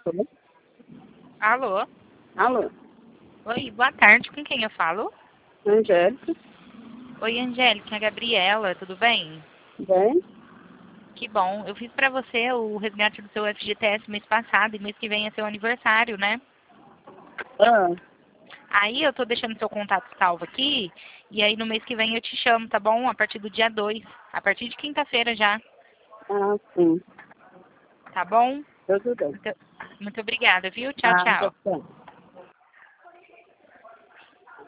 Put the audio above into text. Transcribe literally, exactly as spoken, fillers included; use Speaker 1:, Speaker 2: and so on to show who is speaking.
Speaker 1: Alô?
Speaker 2: Alô?
Speaker 1: Alô?
Speaker 2: Oi, boa tarde. Com quem eu falo?
Speaker 1: Angélica?
Speaker 2: Oi, Angélica, é a Gabriela, tudo bem?
Speaker 1: Bem?
Speaker 2: Que bom. Eu fiz pra você o resgate do seu F G T S mês passado e mês que vem é seu aniversário, né?
Speaker 1: Ah,
Speaker 2: Aí eu tô deixando seu contato salvo aqui e aí no mês que vem eu te chamo, tá bom? A partir do dia dois, a partir de quinta-feira já,
Speaker 1: ah, sim.
Speaker 2: tá bom?
Speaker 1: Tudo bem.
Speaker 2: Muito, muito obrigada, viu? Tchau,
Speaker 1: Ah,
Speaker 2: tchau.
Speaker 1: tá bom.